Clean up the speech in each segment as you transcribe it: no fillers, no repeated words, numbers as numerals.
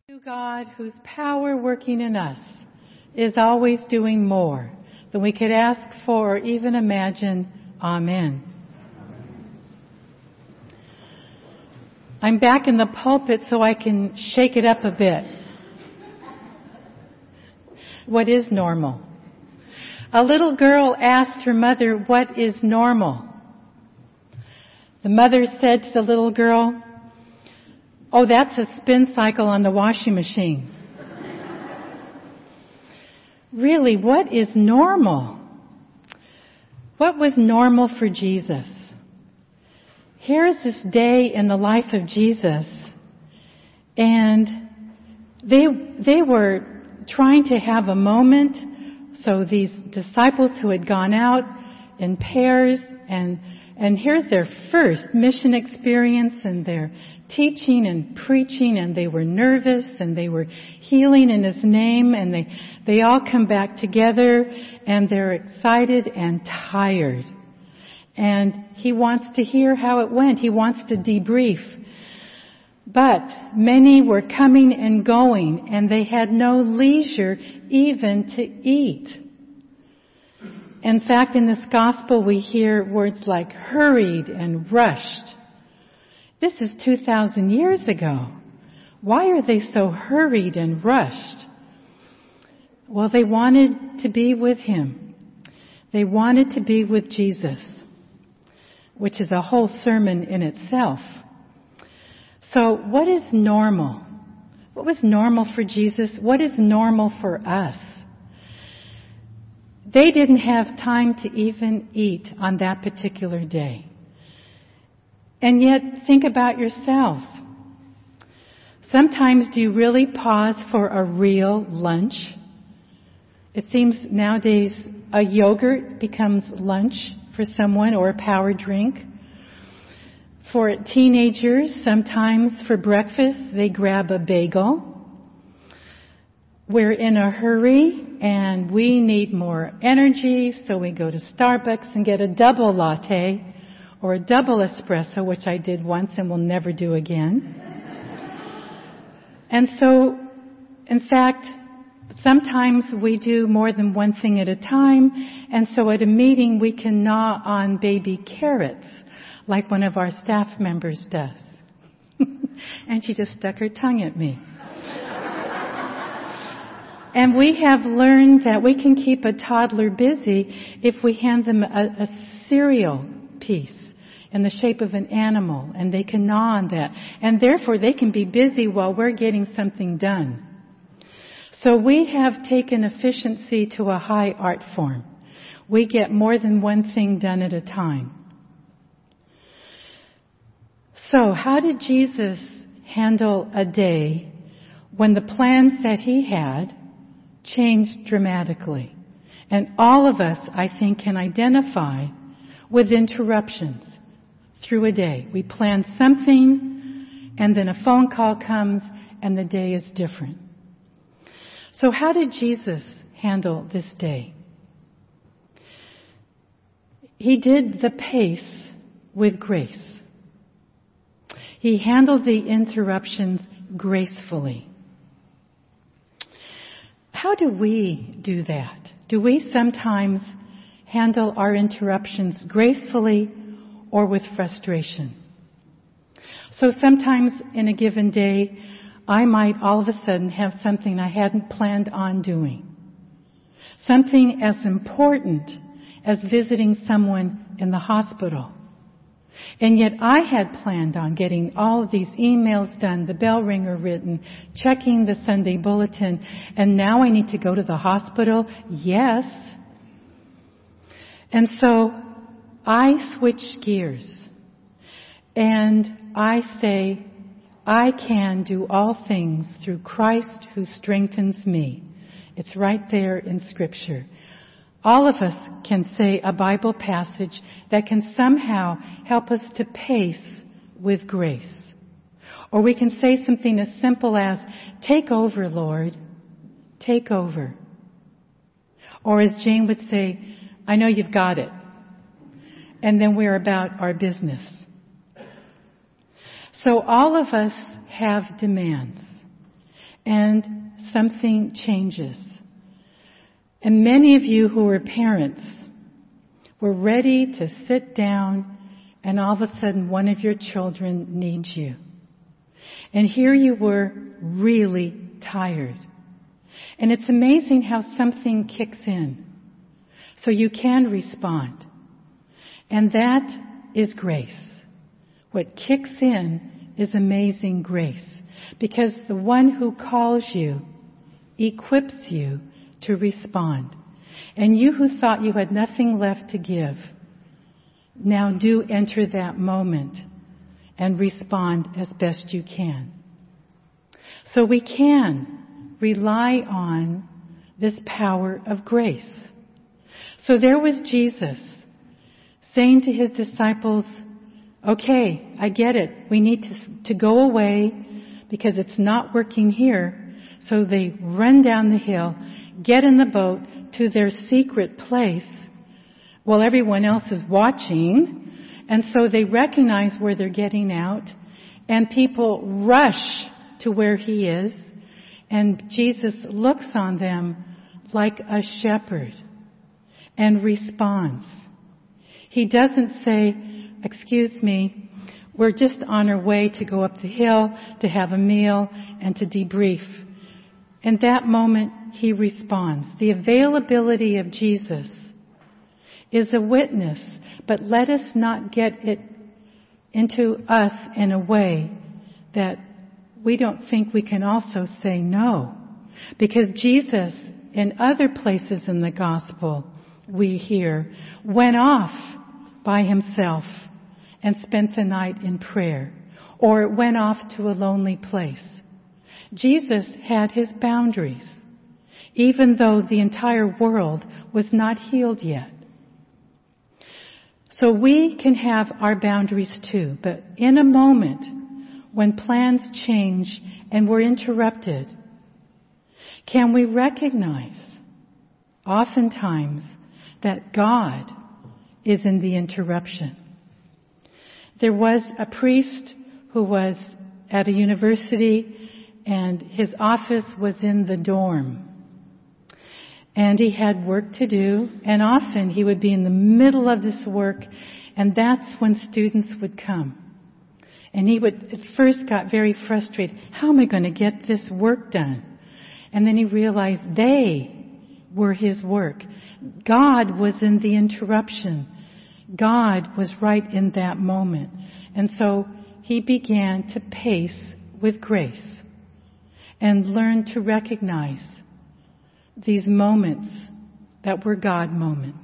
To God, whose power working in us is always doing more than we could ask for or even imagine. Amen. I'm back in the pulpit so I can shake it up a bit. What is normal? A little girl asked her mother, "What is normal?" The mother said to the little girl, "Oh, that's a spin cycle on the washing machine." Really, what is normal? What was normal for Jesus? Here's this day in the life of Jesus, and they were trying to have a moment. So these disciples who had gone out in pairs, and here's their first mission experience, and they're teaching and preaching, and they were nervous, and they were healing in His name, and they all come back together, and they're excited and tired. And He wants to hear how it went. He wants to debrief. But many were coming and going, and they had no leisure even to eat. In fact, in this gospel we hear words like hurried and rushed. This is 2,000 years ago. Why are they so hurried and rushed? Well, they wanted to be with Him. They wanted to be with Jesus, which is a whole sermon in itself. So what is normal? What was normal for Jesus? What is normal for us? They didn't have time to even eat on that particular day. And yet, think about yourself. Sometimes do you really pause for a real lunch? It seems nowadays a yogurt becomes lunch for someone, or a power drink. For teenagers, sometimes for breakfast they grab a bagel. We're in a hurry and we need more energy, so we go to Starbucks and get a double latte or a double espresso, which I did once and will never do again. And so, in fact, sometimes we do more than one thing at a time, and so at a meeting we can gnaw on baby carrots, like one of our staff members does. And she just stuck her tongue at me. And we have learned that we can keep a toddler busy if we hand them a cereal piece in the shape of an animal, and they can gnaw on that. And therefore they can be busy while we're getting something done. So we have taken efficiency to a high art form. We get more than one thing done at a time. So how did Jesus handle a day when the plans that He had changed dramatically? And all of us, I think, can identify with interruptions through a day. We plan something, and then a phone call comes, and the day is different. So how did Jesus handle this day? He did the pace with grace. He handled the interruptions gracefully. How do we do that? Do we sometimes handle our interruptions gracefully or with frustration? So sometimes in a given day, I might all of a sudden have something I hadn't planned on doing. Something as important as visiting someone in the hospital. And yet I had planned on getting all of these emails done, the bell ringer written, checking the Sunday bulletin, and now I need to go to the hospital? Yes. And so I switch gears and I say, I can do all things through Christ who strengthens me. It's right there in Scripture. All of us can say a Bible passage that can somehow help us to pace with grace. Or we can say something as simple as, take over, Lord, take over. Or as Jane would say, I know you've got it. And then we're about our business. So all of us have demands. and something changes. And many of you who are parents were ready to sit down, and all of a sudden one of your children needs you. And here you were, really tired. And it's amazing how something kicks in, so you can respond. And that is grace. What kicks in is amazing grace, because the one who calls you equips you to respond. And you who thought you had nothing left to give, now do enter that moment and respond as best you can. So we can rely on this power of grace. So there was Jesus saying to his disciples, okay, I get it. We need to go away because it's not working here. So they run down the hill, get in the boat to their secret place while everyone else is watching. And so they recognize where they're getting out, and people rush to where he is. And Jesus looks on them like a shepherd and responds. He doesn't say, excuse me, we're just on our way to go up the hill, to have a meal, and to debrief. In that moment, he responds. The availability of Jesus is a witness, but let us not get it into us in a way that we don't think we can also say no. Because Jesus, in other places in the gospel, we hear, went off by himself and spent the night in prayer, or went off to a lonely place. Jesus had his boundaries, even though the entire world was not healed yet. So we can have our boundaries too, but in a moment when plans change and we're interrupted, can we recognize oftentimes that God is in the interruption? There was a priest who was at a university, and his office was in the dorm. And he had work to do, and often he would be in the middle of this work, and that's when students would come. And he would, at first got very frustrated. How am I going to get this work done? And then he realized they were his work. God was in the interruption. God was right in that moment. And so he began to pace with grace and learn to recognize these moments that were God moments.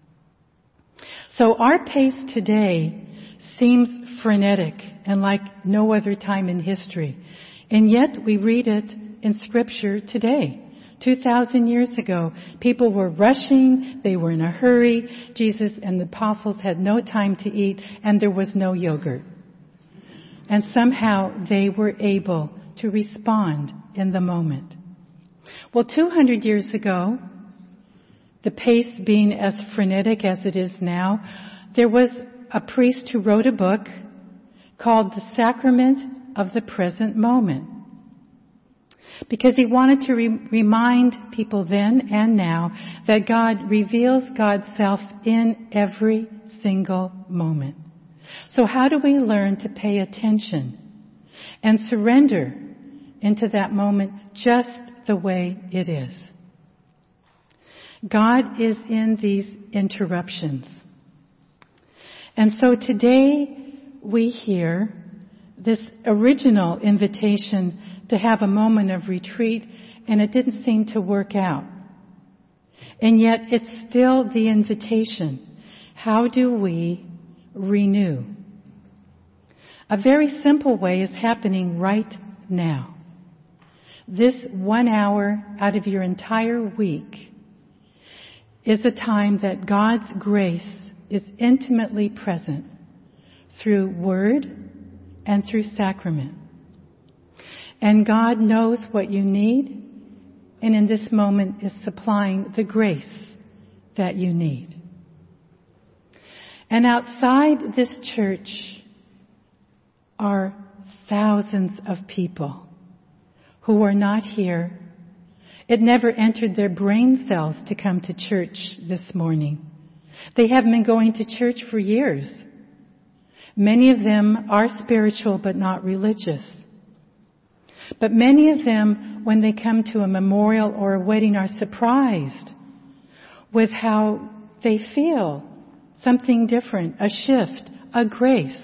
So our pace today seems frenetic and like no other time in history. And yet we read it in Scripture today. 2,000 years ago, people were rushing, they were in a hurry. Jesus and the apostles had no time to eat, and there was no yogurt. And somehow they were able to respond in the moment. Well, 200 years ago, the pace being as frenetic as it is now, there was a priest who wrote a book called The Sacrament of the Present Moment. Because he wanted to remind people then and now that God reveals God's self in every single moment. So how do we learn to pay attention and surrender into that moment just the way it is? God is in these interruptions. And so today we hear this original invitation to have a moment of retreat, and it didn't seem to work out. And yet it's still the invitation. How do we renew? A very simple way is happening right now. This 1 hour out of your entire week is a time that God's grace is intimately present through word and through sacrament. And God knows what you need, and in this moment is supplying the grace that you need. And outside this church are thousands of people who are not here. It never entered their brain cells to come to church this morning. They haven't been going to church for years. Many of them are spiritual but not religious. But many of them, when they come to a memorial or a wedding, are surprised with how they feel something different, a shift, a grace.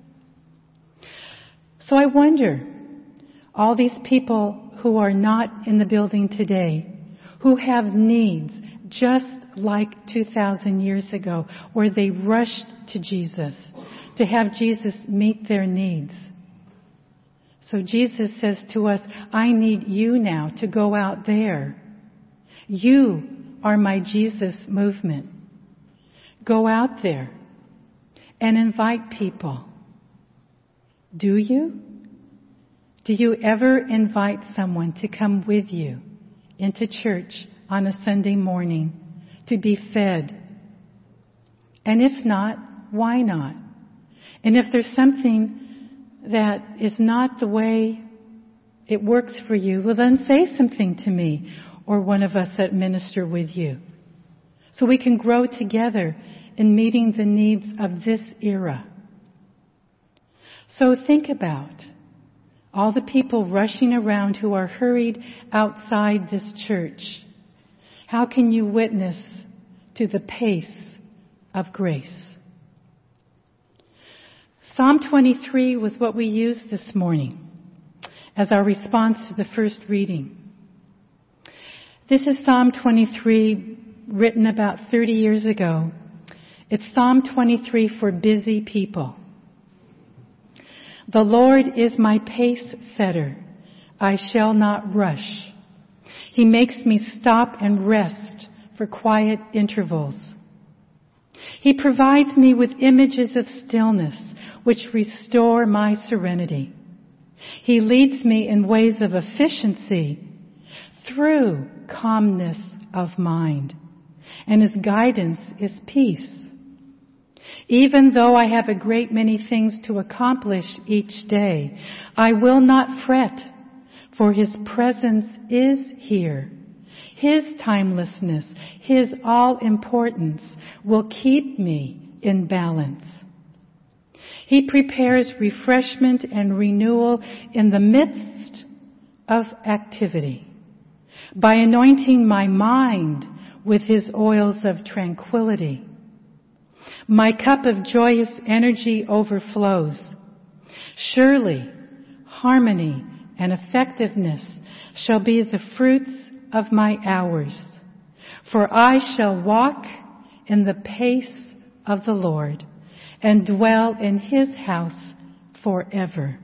So I wonder, all these people who are not in the building today, who have needs just like 2,000 years ago, where they rushed to Jesus to have Jesus meet their needs. So Jesus says to us, I need you now to go out there. You are my Jesus movement. Go out there and invite people. Do you? Do you ever invite someone to come with you into church on a Sunday morning to be fed? And if not, why not? And if there's something that is not the way it works for you, well then say something to me or one of us that minister with you, so we can grow together in meeting the needs of this era. So think about all the people rushing around who are hurried outside this church. How can you witness to the pace of grace? Psalm 23 was what we used this morning as our response to the first reading. This is Psalm 23, written about 30 years ago. It's Psalm 23 for busy people. The Lord is my pace setter. I shall not rush. He makes me stop and rest for quiet intervals. He provides me with images of stillness which restore my serenity. He leads me in ways of efficiency through calmness of mind, and His guidance is peace. Even though I have a great many things to accomplish each day, I will not fret, for His presence is here. His timelessness, His all-importance will keep me in balance. He prepares refreshment and renewal in the midst of activity by anointing my mind with His oils of tranquility. My cup of joyous energy overflows. Surely, harmony and effectiveness shall be the fruits of my hours, for I shall walk in the pace of the Lord and dwell in His house forever.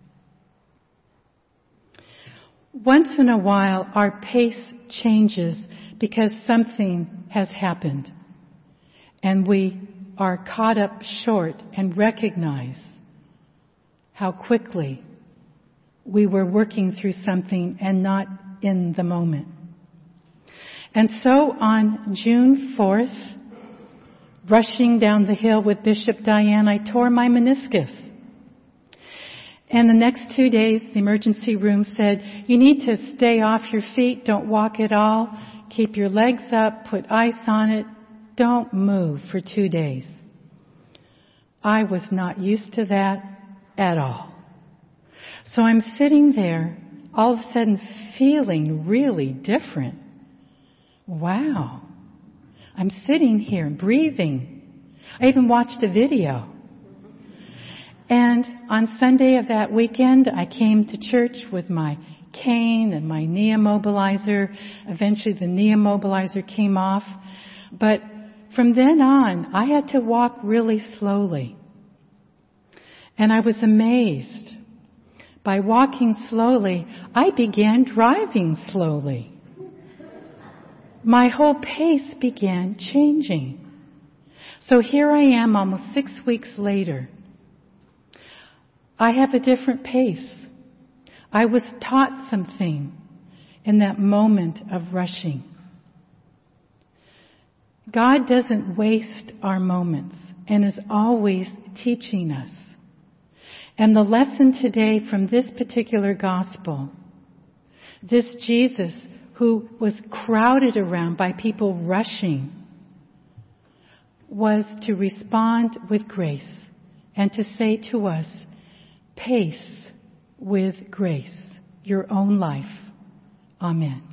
Once in a while, our pace changes because something has happened, and we are caught up short and recognize how quickly we were working through something and not in the moment. And so on June 4th, rushing down the hill with Bishop Diane, I tore my meniscus. And the next 2 days, the emergency room said, you need to stay off your feet, don't walk at all, keep your legs up, put ice on it, don't move for 2 days. I was not used to that at all. So I'm sitting there, all of a sudden feeling really different. Wow. I'm sitting here breathing. I even watched a video. And on Sunday of that weekend, I came to church with my cane and my knee immobilizer. Eventually the knee immobilizer came off. But from then on, I had to walk really slowly. And I was amazed. By walking slowly, I began driving slowly. My whole pace began changing. So here I am almost 6 weeks later. I have a different pace. I was taught something in that moment of rushing. God doesn't waste our moments and is always teaching us. And the lesson today from this particular gospel This Jesus who was crowded around by people rushing was to respond with grace and to say to us, pace with grace your own life. Amen.